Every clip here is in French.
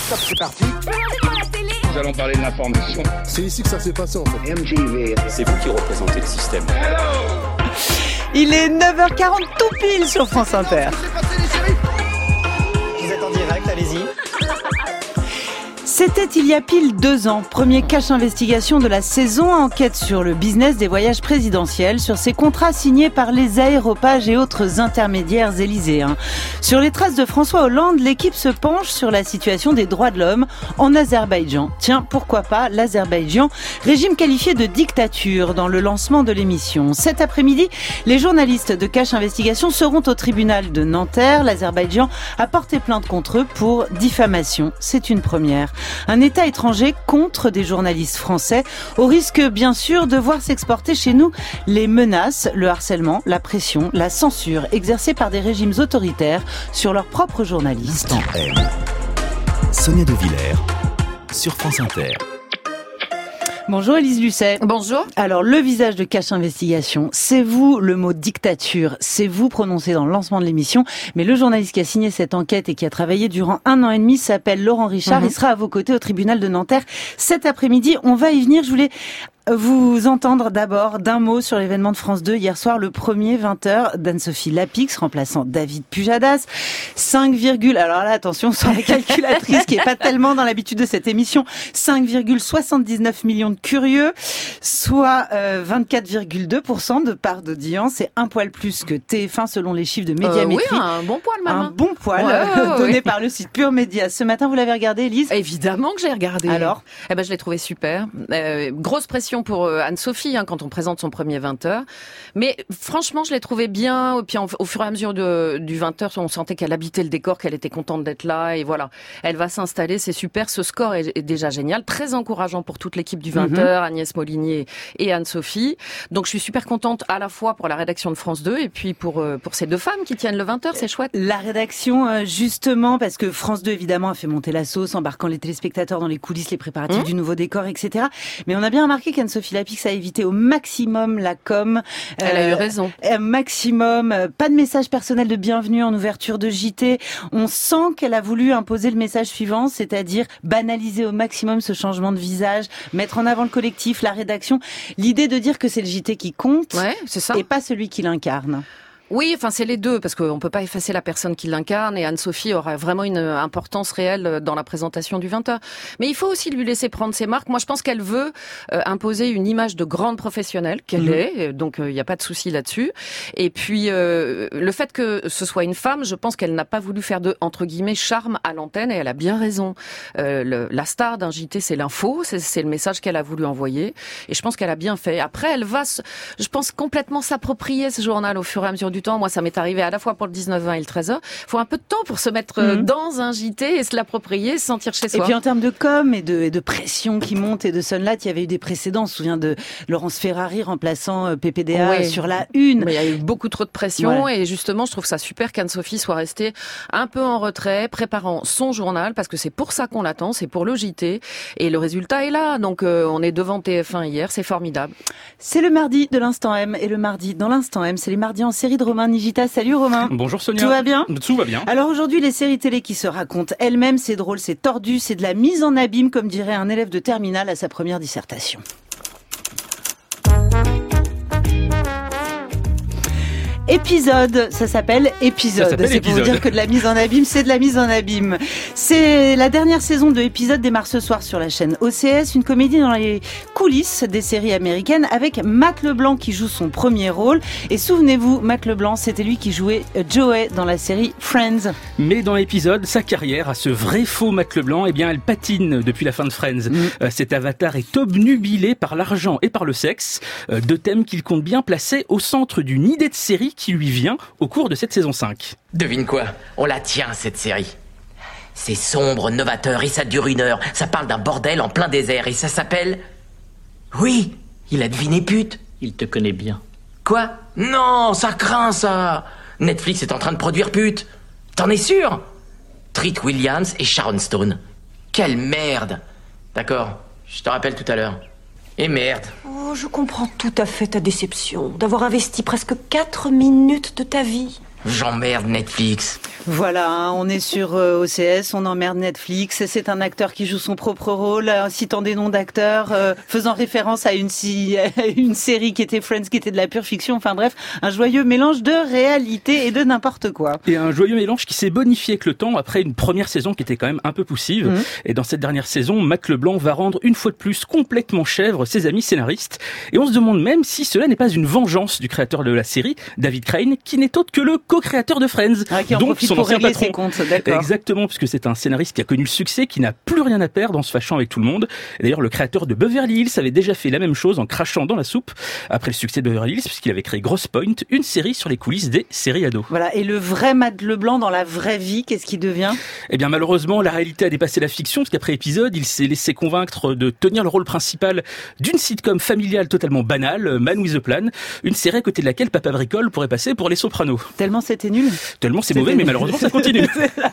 Top, c'est parti. Nous allons parler de l'information. C'est ici que ça s'est passé en fait. MTV. C'est vous qui représentez le système. Il est 9h40 tout pile sur France Inter. Vous êtes en direct, allez-y. C'était il y a pile 2 ans, premier cache investigation de la saison, enquête sur le business des voyages présidentiels, sur ces contrats signés par les aéropages et autres intermédiaires élyséens. Sur les traces de François Hollande, l'équipe se penche sur la situation des droits de l'homme en Azerbaïdjan. Tiens, pourquoi pas l'Azerbaïdjan, régime qualifié de dictature dans le lancement de l'émission. Cet après-midi, les journalistes de cache investigation seront au tribunal de Nanterre. L'Azerbaïdjan a porté plainte contre eux pour diffamation. C'est une première. Un État étranger contre des journalistes français, au risque bien sûr de voir s'exporter chez nous les menaces, le harcèlement, la pression, la censure exercée par des régimes autoritaires sur leurs propres journalistes. Instant M. Sonia De Villers sur France Inter. Bonjour Élise Lucet. Bonjour. Alors le visage de Cache Investigation, c'est vous, le mot dictature, c'est vous prononcé dans le lancement de l'émission, mais le journaliste qui a signé cette enquête et qui a travaillé durant 1 an et demi s'appelle Laurent Richard, il sera à vos côtés au tribunal de Nanterre cet après-midi. On va y venir, je voulais vous entendre d'abord d'un mot sur l'événement de France 2 hier soir, le premier 20h d'Anne-Sophie Lapix, remplaçant David Pujadas. 5, alors là, attention, sur la calculatrice qui est pas tellement dans l'habitude de cette émission, 5,79 millions de curieux, soit 24,2% de part d'audience. C'est un poil plus que TF1 selon les chiffres de Médiamétrie. Oui, un bon poil même. Un bon poil donné par le site Pure Média. Ce matin, vous l'avez regardé, Élise ? Évidemment que j'ai regardé. Alors ? Je l'ai trouvé super. Grosse pression pour Anne-Sophie quand on présente son premier 20h. Mais franchement, je l'ai trouvé bien. Et puis au fur et à mesure du 20h, on sentait qu'elle habitait le décor, qu'elle était contente d'être là. Et voilà, elle va s'installer, c'est super. Ce score est déjà génial, très encourageant pour toute l'équipe du 20h, Agnès Molinier et Anne-Sophie. Donc je suis super contente à la fois pour la rédaction de France 2 et puis pour ces 2 femmes qui tiennent le 20h, c'est chouette. La rédaction, justement, parce que France 2, évidemment, a fait monter la sauce, embarquant les téléspectateurs dans les coulisses, les préparatifs du nouveau décor, etc. Mais on a bien remarqué qu'Anne-Sophie Lapix a évité au maximum la com. Elle a eu raison. Maximum, pas de message personnel de bienvenue en ouverture de JT. On sent qu'elle a voulu imposer le message suivant, c'est-à-dire banaliser au maximum ce changement de visage, mettre en avant le collectif, la rédaction. L'idée de dire que c'est le JT qui compte, c'est ça. Et pas celui qui l'incarne. Oui, c'est les deux, parce qu'on peut pas effacer la personne qui l'incarne, et Anne-Sophie aura vraiment une importance réelle dans la présentation du 20h. Mais il faut aussi lui laisser prendre ses marques. Moi, je pense qu'elle veut imposer une image de grande professionnelle, qu'elle est, donc il n'y a pas de souci là-dessus. Et puis, le fait que ce soit une femme, je pense qu'elle n'a pas voulu faire de, entre guillemets, charme à l'antenne, et elle a bien raison. La star d'un JT, c'est l'info, c'est le message qu'elle a voulu envoyer, et je pense qu'elle a bien fait. Après, elle va, je pense, complètement s'approprier ce journal au fur et à mesure du temps. Moi, ça m'est arrivé à la fois pour le 19-20 et le 13h. Il faut un peu de temps pour se mettre dans un JT et se l'approprier, se sentir chez soi. Et puis en termes de com et de pression qui monte et de Sunlight, il y avait eu des précédents. On se souvient de Laurence Ferrari remplaçant PPDA sur la une. Mais il y a eu beaucoup trop de pression et justement, je trouve ça super qu'Anne-Sophie soit restée un peu en retrait, préparant son journal, parce que c'est pour ça qu'on l'attend, c'est pour le JT. Et le résultat est là. Donc on est devant TF1 hier, c'est formidable. C'est le mardi de l'Instant M, et le mardi dans l'Instant M, c'est les mardis en série de Romain Nigita. Salut Romain. Bonjour Sonia. Tout va bien ? Tout va bien. Alors aujourd'hui, les séries télé qui se racontent elles-mêmes, c'est drôle, c'est tordu, c'est de la mise en abîme, comme dirait un élève de terminale à sa première dissertation. Épisode, ça s'appelle Épisode. C'est pour vous dire que de la mise en abîme, c'est de la mise en abîme. C'est la dernière saison de Épisode démarre ce soir sur la chaîne OCS, une comédie dans les coulisses des séries américaines avec Matt LeBlanc qui joue son premier rôle. Et souvenez-vous, Matt LeBlanc, c'était lui qui jouait Joey dans la série Friends. Mais dans Épisode, sa carrière à ce vrai faux Matt LeBlanc, elle patine depuis la fin de Friends. Cet avatar est obnubilé par l'argent et par le sexe, 2 thèmes qu'il compte bien placer au centre d'une idée de série qui lui vient au cours de cette saison 5. Devine quoi ? On la tient, cette série. C'est sombre, novateur et ça dure 1 heure. Ça parle d'un bordel en plein désert et ça s'appelle... Oui, il a deviné pute. Il te connaît bien. Quoi ? Non, ça craint ça. Netflix est en train de produire pute. T'en es sûr ? Treat Williams et Sharon Stone. Quelle merde. D'accord, je te rappelle tout à l'heure. Et merde. Oh, je comprends tout à fait ta déception d'avoir investi presque 4 minutes de ta vie J'emmerde Netflix. Voilà, hein, on est sur OCS, on emmerde Netflix. C'est un acteur qui joue son propre rôle, citant des noms d'acteurs, faisant référence à une série qui était Friends, qui était de la pure fiction. Enfin bref, un joyeux mélange de réalité et de n'importe quoi. Et un joyeux mélange qui s'est bonifié avec le temps après une première saison qui était quand même un peu poussive. Et dans cette dernière saison, Matt Leblanc va rendre une fois de plus complètement chèvre ses amis scénaristes. Et on se demande même si cela n'est pas une vengeance du créateur de la série, David Crane, qui n'est autre que le co-créateur de Friends. Qui en profite pour régler ses comptes, d'accord. Exactement, puisque c'est un scénariste qui a connu le succès, qui n'a plus rien à perdre en se fâchant avec tout le monde. Et d'ailleurs, le créateur de Beverly Hills avait déjà fait la même chose en crachant dans la soupe après le succès de Beverly Hills, puisqu'il avait créé Grosse Point, une série sur les coulisses des séries ados. Voilà, et le vrai Matt Leblanc dans la vraie vie, qu'est-ce qu'il devient ? Eh bien, malheureusement, la réalité a dépassé la fiction, parce qu'après épisode, il s'est laissé convaincre de tenir le rôle principal d'une sitcom familiale totalement banale, Man with a Plan, une série à côté de laquelle Papa Bricole pourrait passer pour Les Sopranos. Tellement c'était nul. Tellement c'est mauvais, mais malheureusement ça continue.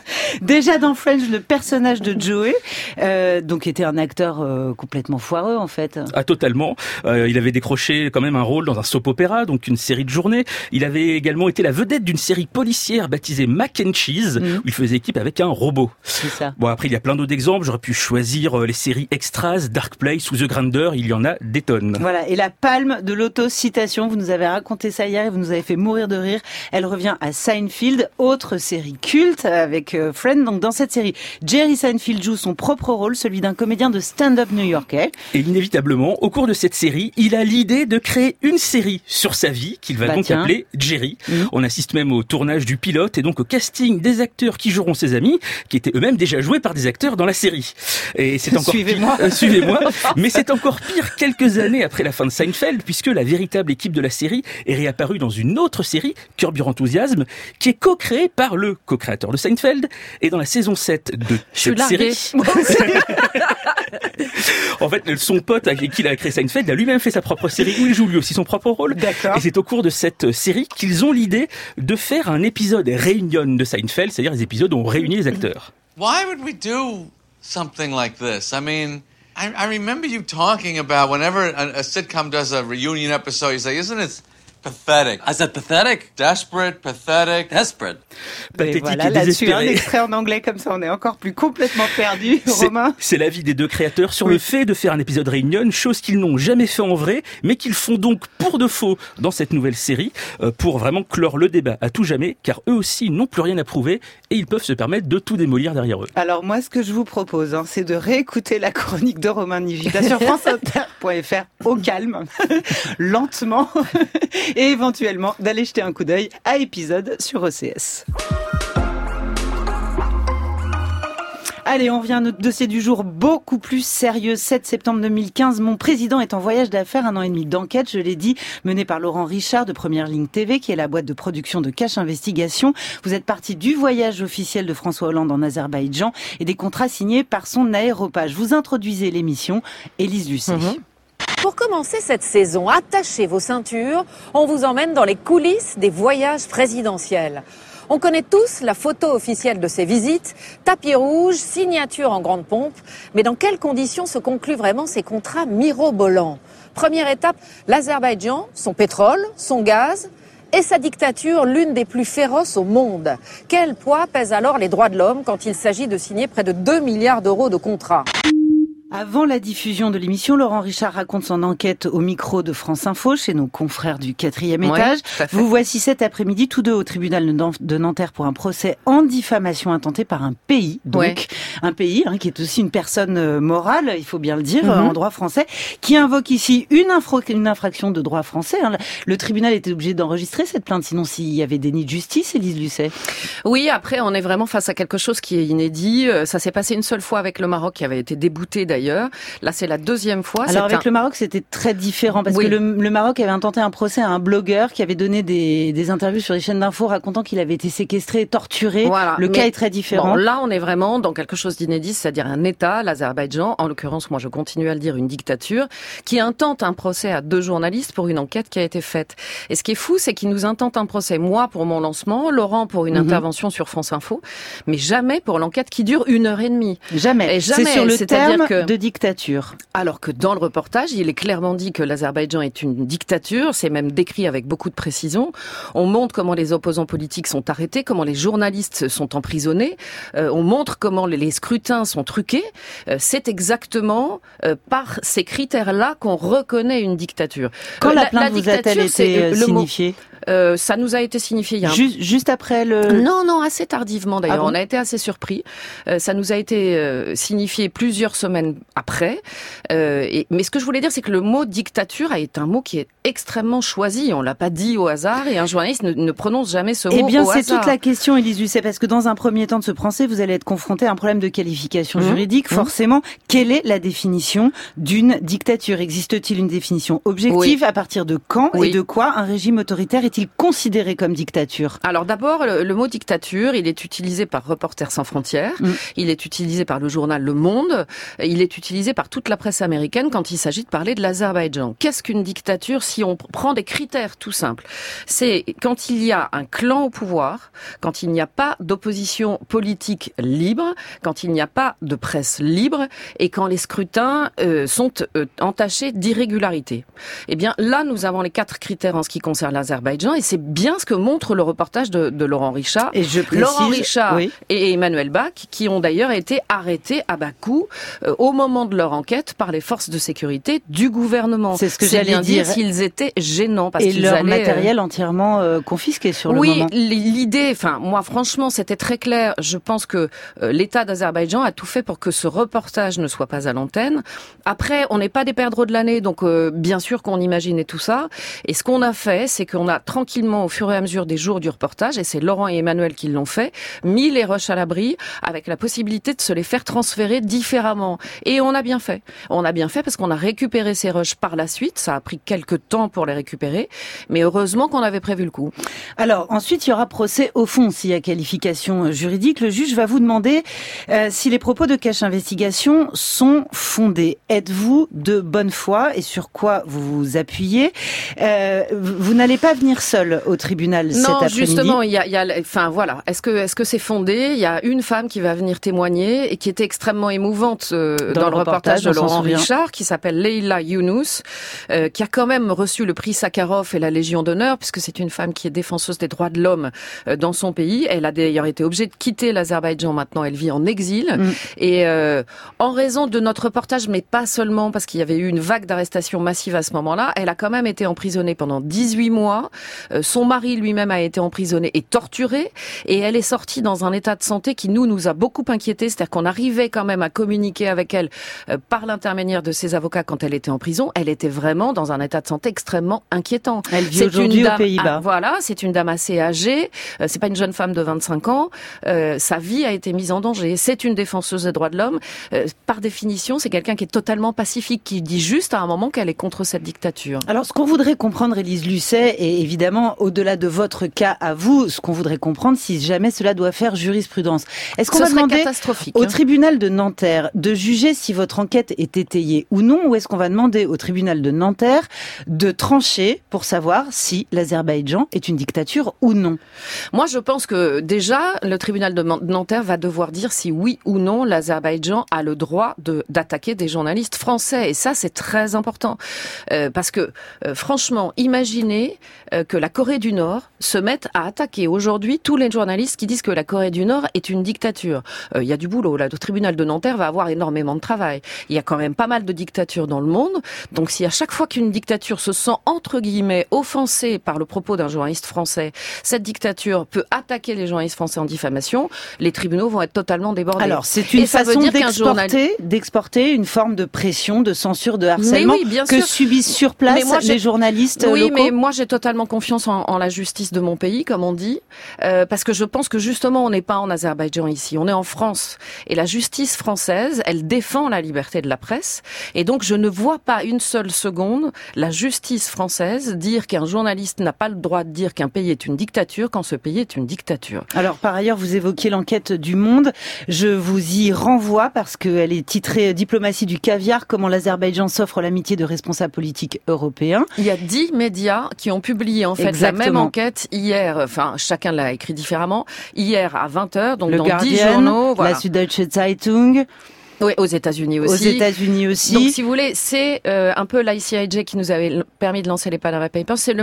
Déjà dans Friends, le personnage de Joey, donc était un acteur complètement foireux en fait. Ah totalement. Il avait décroché quand même un rôle dans un soap opéra, donc une série de journée. Il avait également été la vedette d'une série policière baptisée Mac and Cheese, où il faisait équipe avec un robot. C'est ça. Bon après il y a plein d'autres exemples. J'aurais pu choisir les séries Extras, Dark Place ou The Grander. Il y en a des tonnes. Voilà. Et la palme de l'autocitation, vous nous avez raconté ça hier et vous nous avez fait mourir de rire. Elle revient à Seinfeld, autre série culte avec Friends. Donc dans cette série, Jerry Seinfeld joue son propre rôle, celui d'un comédien de stand-up new-yorkais. Et inévitablement, au cours de cette série, il a l'idée de créer une série sur sa vie qu'il va donc appeler Jerry. On assiste même au tournage du pilote et donc au casting des acteurs qui joueront ses amis, qui étaient eux-mêmes déjà joués par des acteurs dans la série. Et c'est encore Suivez-moi. Suivez-moi. Mais c'est encore pire quelques années après la fin de Seinfeld, puisque la véritable équipe de la série est réapparue dans une autre série, Curb Your Enthusiasm, qui est co-créée par le co-créateur de Seinfeld. Et dans la saison 7 de cette série... En fait, son pote avec qui il a créé Seinfeld a lui-même fait sa propre série où il joue lui aussi son propre rôle. D'accord. Et c'est au cours de cette série qu'ils ont l'idée de faire un épisode réunion de Seinfeld, c'est-à-dire les épisodes où on réunit les acteurs. Why would we do something like this? I mean, I remember you talking about whenever a sitcom does a reunion episode, you say, isn't it pathetic? I said pathetic? Desperate, pathetic, desperate. Pathétique voilà, et désespéré. là-dessus, un extrait en anglais comme ça, on est encore plus complètement perdu, Romain. C'est l'avis des deux créateurs sur le fait de faire un épisode réunion, chose qu'ils n'ont jamais fait en vrai, mais qu'ils font donc pour de faux dans cette nouvelle série, pour vraiment clore le débat à tout jamais, car eux aussi n'ont plus rien à prouver et ils peuvent se permettre de tout démolir derrière eux. Alors moi, ce que je vous propose, c'est de réécouter la chronique de Romain Nigita sur franceinter.fr au calme, lentement, et éventuellement d'aller jeter un coup d'œil à épisode sur OCS. Allez, on revient à notre dossier du jour beaucoup plus sérieux. 7 septembre 2015, mon président est en voyage d'affaires, 1 an et demi d'enquête, je l'ai dit, mené par Laurent Richard de Première Ligne TV, qui est la boîte de production de Cache Investigation. Vous êtes parti du voyage officiel de François Hollande en Azerbaïdjan et des contrats signés par son aéropage. Vous introduisez l'émission, Élise Lucet. Pour commencer cette saison, attachez vos ceintures, on vous emmène dans les coulisses des voyages présidentiels. On connaît tous la photo officielle de ces visites, tapis rouge, signature en grande pompe, mais dans quelles conditions se concluent vraiment ces contrats mirobolants ? Première étape, l'Azerbaïdjan, son pétrole, son gaz et sa dictature, l'une des plus féroces au monde. Quel poids pèsent alors les droits de l'homme quand il s'agit de signer près de 2 milliards d'euros de contrats ? Avant la diffusion de l'émission, Laurent Richard raconte son enquête au micro de France Info chez nos confrères du 4e étage. Vous voici cet après-midi tous deux au tribunal de Nanterre pour un procès en diffamation intenté par un pays. Donc un pays qui est aussi une personne morale, il faut bien le dire, en droit français, qui invoque ici une infraction de droit français. Le tribunal était obligé d'enregistrer cette plainte, sinon s'il y avait déni de justice, Élise Lucet. Oui, après on est vraiment face à quelque chose qui est inédit. Ça s'est passé une seule fois avec le Maroc qui avait été débouté d'ailleurs. Là, c'est la deuxième fois. Alors avec le Maroc, c'était très différent parce que le Maroc avait intenté un procès à un blogueur qui avait donné des interviews sur les chaînes d'infos racontant qu'il avait été séquestré, torturé. Voilà. Le cas est très différent. Bon, là, on est vraiment dans quelque chose d'inédit, c'est-à-dire un État, l'Azerbaïdjan, en l'occurrence, moi je continue à le dire, une dictature, qui intente un procès à 2 journalistes pour une enquête qui a été faite. Et ce qui est fou, c'est qu'ils nous intentent un procès, moi pour mon lancement, Laurent pour une intervention sur France Info, mais jamais pour l'enquête qui dure 1h30. Jamais. Et jamais. C'est sur le terme de dictature. Alors que dans le reportage, il est clairement dit que l'Azerbaïdjan est une dictature, c'est même décrit avec beaucoup de précision. On montre comment les opposants politiques sont arrêtés, comment les journalistes sont emprisonnés, on montre comment les scrutins sont truqués. C'est exactement par ces critères-là qu'on reconnaît une dictature. Quand la plainte vous a-t-elle été signifiée ? Ça nous a été signifié il y a juste après le... Non, assez tardivement d'ailleurs. Ah bon ? On a été assez surpris. Ça nous a été signifié plusieurs semaines après. Mais ce que je voulais dire, c'est que le mot dictature est un mot qui est extrêmement choisi. On l'a pas dit au hasard et un journaliste ne prononce jamais ce mot au hasard. Eh bien, c'est toute la question, Élise Lucet, parce que dans un premier temps de ce procès, vous allez être confronté à un problème de qualification juridique. Forcément, quelle est la définition d'une dictature ? Existe-t-il une définition objective ? À partir de quand et de quoi un régime autoritaire est-il considéré comme dictature ? Alors d'abord, le mot dictature, il est utilisé par Reporters sans frontières, il est utilisé par le journal Le Monde, il est utilisé par toute la presse américaine quand il s'agit de parler de l'Azerbaïdjan. Qu'est-ce qu'une dictature si on prend des critères tout simples ? C'est quand il y a un clan au pouvoir, quand il n'y a pas d'opposition politique libre, quand il n'y a pas de presse libre et quand les scrutins sont entachés d'irrégularité. Eh bien là, nous avons les 4 critères en ce qui concerne l'Azerbaïdjan et c'est bien ce que montre le reportage de Laurent Richard. Et je précise, Laurent Richard et Emmanuel Bach, qui ont d'ailleurs été arrêtés à Bakou au moment de leur enquête par les forces de sécurité du gouvernement. C'est ce que j'allais dire. S'ils étaient gênants parce qu'ils leur allaient, matériel entièrement confisqué sur le moment. Oui, l'idée, moi franchement, c'était très clair. Je pense que l'État d'Azerbaïdjan a tout fait pour que ce reportage ne soit pas à l'antenne. Après, on n'est pas des perdreaux de l'année, donc bien sûr qu'on imaginait tout ça. Et ce qu'on a fait, c'est qu'on a tranquillement, au fur et à mesure des jours du reportage, et c'est Laurent et Emmanuel qui l'ont fait, mis les rushs à l'abri avec la possibilité de se les faire transférer différemment. Et on a bien fait. On a bien fait parce qu'on a récupéré ces rushs par la suite. Ça a pris quelques temps pour les récupérer, mais heureusement qu'on avait prévu le coup. Alors ensuite, il y aura procès au fond s'il y a qualification juridique. Le juge va vous demander si les propos de Cache Investigation sont fondés. Êtes-vous de bonne foi et sur quoi vous vous appuyez ? Vous n'allez pas venir seul au tribunal cet après-midi. Non, justement, voilà. Est-ce que c'est fondé ? Il y a une femme qui va venir témoigner et qui était extrêmement émouvante dans le reportage de Laurent Richard, qui s'appelle Leila Younous, qui a quand même reçu le prix Sakharov et la Légion d'honneur, puisque c'est une femme qui est défenseuse des droits de l'homme dans son pays. Elle a d'ailleurs été obligée de quitter l'Azerbaïdjan. Maintenant, elle vit en exil. Et en raison de notre reportage, mais pas seulement parce qu'il y avait eu une vague d'arrestations massives à ce moment-là, elle a quand même été emprisonnée pendant 18 mois. Son mari lui-même a été emprisonné et torturé. Et elle est sortie dans un état de santé qui nous a beaucoup inquiétés. C'est-à-dire qu'on arrivait quand même à communiquer avec elle par l'intermédiaire de ses avocats quand elle était en prison. Elle était vraiment dans un état de santé extrêmement inquiétant. Elle vit aujourd'hui aux Pays-Bas. Voilà, c'est une dame assez âgée. C'est pas une jeune femme de 25 ans. Sa vie a été mise en danger. C'est une défenseuse des droits de l'homme. Par définition, c'est quelqu'un qui est totalement pacifique, qui dit juste à un moment qu'elle est contre cette dictature. Alors, ce qu'on voudrait comprendre, Élise Lucet, et évidemment, au-delà de votre cas à vous, ce qu'on voudrait comprendre, si jamais cela doit faire jurisprudence. Est-ce qu'on va demander au tribunal de Nanterre de juger si votre enquête est étayée ou non, ou est-ce qu'on va demander au tribunal de Nanterre de trancher pour savoir si l'Azerbaïdjan est une dictature ou non? Moi, je pense que déjà, le tribunal de Nanterre va devoir dire si oui ou non l'Azerbaïdjan a le droit d'attaquer des journalistes français. Et ça, c'est très important. Parce que, franchement, imaginez que la Corée du Nord se mette à attaquer aujourd'hui tous les journalistes qui disent que la Corée du Nord est une dictature. Il y a du boulot. Là, le tribunal de Nanterre va avoir énormément de travail. Il y a quand même pas mal de dictatures dans le monde. Donc, si à chaque fois qu'une dictature se sent, entre guillemets, offensée par le propos d'un journaliste français, cette dictature peut attaquer les journalistes français en diffamation, les tribunaux vont être totalement débordés. Alors, c'est une façon d'exporter une forme de pression, de censure, de harcèlement que subissent sur place les journalistes locaux. Oui, mais moi, j'ai totalement confiance en la justice de mon pays, comme on dit, parce que je pense que justement, on n'est pas en Azerbaïdjan ici, on est en France. Et la justice française, elle défend la liberté de la presse. Et donc, je ne vois pas une seule seconde la justice française dire qu'un journaliste n'a pas le droit de dire qu'un pays est une dictature quand ce pays est une dictature. Alors, par ailleurs, vous évoquiez l'enquête du Monde. Je vous y renvoie parce qu'elle est titrée « Diplomatie du caviar, comment l'Azerbaïdjan s'offre l'amitié de responsables politiques européens ». Il y a 10 médias qui ont publié en fait la même enquête hier, enfin chacun l'a écrit différemment, hier à 20h, donc le dans Guardian, 10 journaux. Voilà. La Süddeutsche Zeitung. Oui, aux États-Unis aussi. Aux États-Unis aussi. Donc, si vous voulez, c'est un peu l'ICIJ qui nous avait permis de lancer les Panama Papers. C'est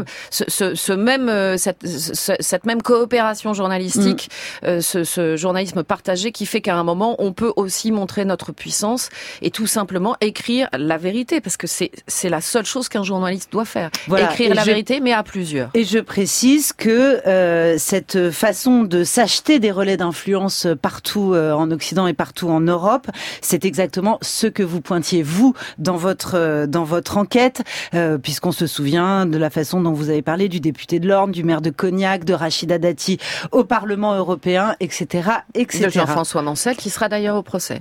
cette même coopération journalistique, ce journalisme partagé qui fait qu'à un moment, on peut aussi montrer notre puissance et tout simplement écrire la vérité, parce que c'est la seule chose qu'un journaliste doit faire. Voilà. Écrire la vérité, mais à plusieurs. Et je précise que cette façon de s'acheter des relais d'influence partout en Occident et partout en Europe, c'est exactement ce que vous pointiez, vous, dans votre enquête, puisqu'on se souvient de la façon dont vous avez parlé du député de l'Orne, du maire de Cognac, de Rachida Dati au Parlement européen, etc., etc. De Jean-François Mancel, qui sera d'ailleurs au procès.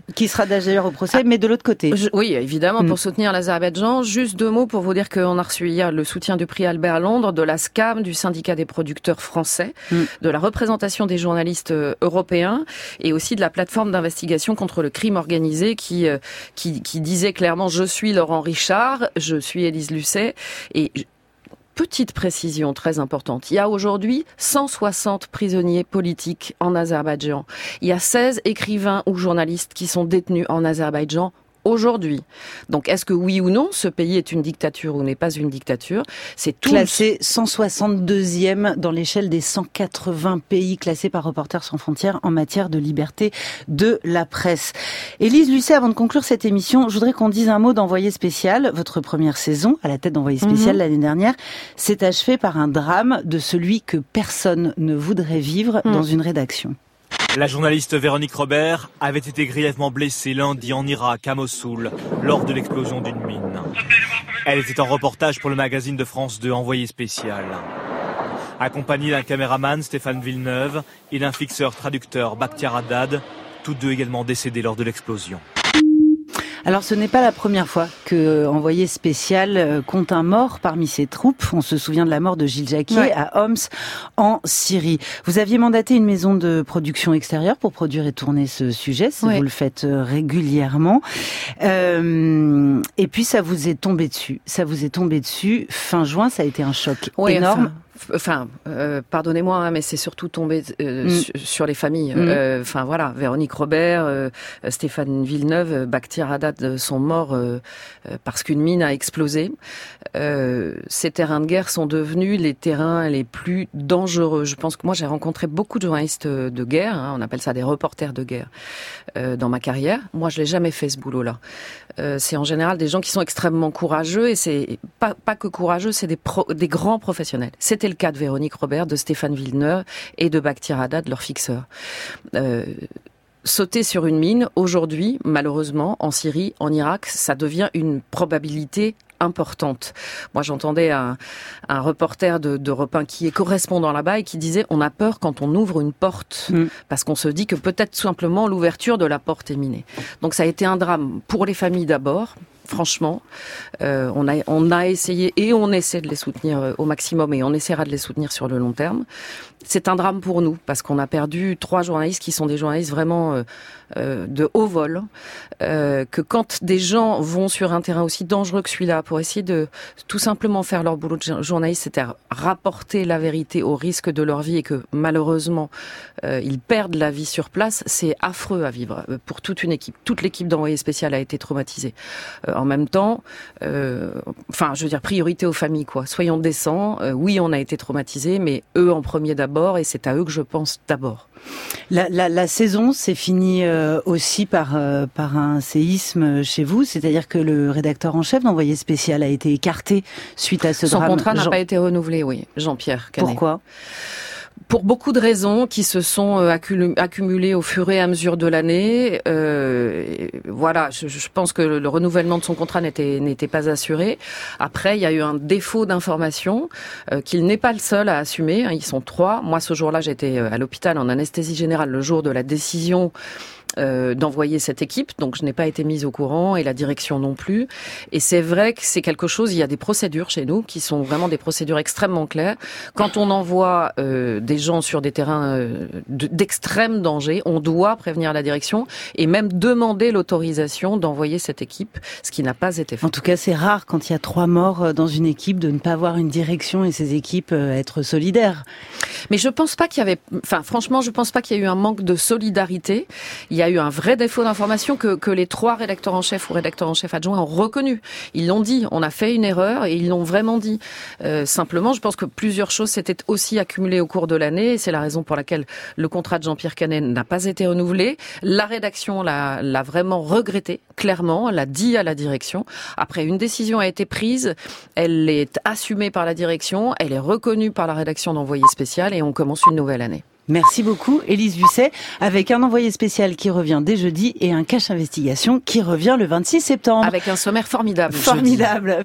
Mais de l'autre côté. Oui, évidemment, pour soutenir l'Azerbaïdjan. Juste 2 mots pour vous dire qu'on a reçu hier le soutien du prix Albert Londres, de la SCAM, du syndicat des producteurs français, de la représentation des journalistes européens et aussi de la plateforme d'investigation contre le crime organisé qui disait clairement « Je suis Laurent Richard, je suis Élise Lucet » et petite précision très importante. Il y a aujourd'hui 160 prisonniers politiques en Azerbaïdjan. Il y a 16 écrivains ou journalistes qui sont détenus en Azerbaïdjan aujourd'hui. Donc, est-ce que oui ou non, ce pays est une dictature ou n'est pas une dictature? C'est tout classé 162e dans l'échelle des 180 pays classés par Reporters sans frontières en matière de liberté de la presse. Élise Lucet, avant de conclure cette émission, je voudrais qu'on dise un mot d'Envoyé spécial. Votre première saison, à la tête d'Envoyé spécial l'année dernière, s'est achevée par un drame de celui que personne ne voudrait vivre dans une rédaction. La journaliste Véronique Robert avait été grièvement blessée lundi en Irak, à Mossoul, lors de l'explosion d'une mine. Elle était en reportage pour le magazine de France 2 Envoyé spécial. Accompagnée d'un caméraman, Stéphane Villeneuve, et d'un fixeur-traducteur, Bakhtiar Haddad, tous deux également décédés lors de l'explosion. Alors ce n'est pas la première fois que Envoyé spécial compte un mort parmi ses troupes. On se souvient de la mort de Gilles Jacquier à Homs en Syrie. Vous aviez mandaté une maison de production extérieure pour produire et tourner ce sujet. Vous le faites régulièrement. Et puis ça vous est tombé dessus. Fin juin, ça a été un choc énorme. Pardonnez-moi, mais c'est surtout tombé sur les familles. Véronique Robert, Stéphane Villeneuve, Bakhtiar Haddad sont morts parce qu'une mine a explosé. Ces terrains de guerre sont devenus les terrains les plus dangereux. Je pense que moi, j'ai rencontré beaucoup de journalistes de guerre, on appelle ça des reporters de guerre, dans ma carrière. Moi, je l'ai jamais fait, ce boulot-là. C'est en général des gens qui sont extrêmement courageux, et c'est pas que courageux, c'est des grands professionnels. C'était le cas de Véronique Robert, de Stéphane Villeneuve et de Bakhtiar Haddad, leur fixeur. Sauter sur une mine, aujourd'hui, malheureusement, en Syrie, en Irak, ça devient une probabilité importante. Moi, j'entendais un reporter d'Europe 1 qui est correspondant là-bas et qui disait « On a peur quand on ouvre une porte, parce qu'on se dit que peut-être simplement l'ouverture de la porte est minée. » Donc ça a été un drame pour les familles d'abord. Franchement, on a essayé et on essaie de les soutenir au maximum, et on essaiera de les soutenir sur le long terme. C'est un drame pour nous parce qu'on a perdu 3 journalistes qui sont des journalistes vraiment de haut vol. Que quand des gens vont sur un terrain aussi dangereux que celui-là pour essayer de tout simplement faire leur boulot de journaliste, c'est-à-dire rapporter la vérité au risque de leur vie, et que malheureusement ils perdent la vie sur place, c'est affreux à vivre pour toute une équipe. Toute l'équipe d'Envoyé spécial a été traumatisée. En même temps, priorité aux familles, quoi. Soyons décents. Oui, on a été traumatisés, mais eux en premier d'abord, et c'est à eux que je pense d'abord. La saison s'est finie aussi par un séisme chez vous, c'est-à-dire que le rédacteur en chef d'Envoyé spécial a été écarté suite à ce drame. Son contrat n'a pas été renouvelé, oui. Jean-Pierre Canet. Pourquoi ? Pour beaucoup de raisons qui se sont accumulées au fur et à mesure de l'année. Je pense que le renouvellement de son contrat n'était pas assuré. Après, il y a eu un défaut d'information qu'il n'est pas le seul à assumer. Ils sont 3. Moi, ce jour-là, j'étais à l'hôpital en anesthésie générale le jour de la décision d'envoyer cette équipe, donc je n'ai pas été mise au courant, et la direction non plus. Et c'est vrai que c'est quelque chose, il y a des procédures chez nous qui sont vraiment des procédures extrêmement claires. Quand on envoie des gens sur des terrains d'extrême danger, on doit prévenir la direction et même demander l'autorisation d'envoyer cette équipe, ce qui n'a pas été fait. En tout cas, c'est rare quand il y a 3 morts dans une équipe de ne pas avoir une direction et ces équipes être solidaires. Mais je pense pas qu'il y avait, franchement, je pense pas qu'il y a eu un manque de solidarité. Il y a eu un vrai défaut d'information que les 3 rédacteurs en chef ou rédacteurs en chef adjoints ont reconnu. Ils l'ont dit, on a fait une erreur et ils l'ont vraiment dit. Simplement, je pense que plusieurs choses s'étaient aussi accumulées au cours de l'année et c'est la raison pour laquelle le contrat de Jean-Pierre Canet n'a pas été renouvelé. La rédaction l'a vraiment regretté, clairement, l'a dit à la direction. Après, une décision a été prise, elle est assumée par la direction, elle est reconnue par la rédaction d'Envoyé spécial et on commence une nouvelle année. Merci beaucoup, Élise Lucet, avec un envoyé spécial qui revient dès jeudi et un cache investigation qui revient le 26 septembre. Avec un sommaire formidable. Formidable.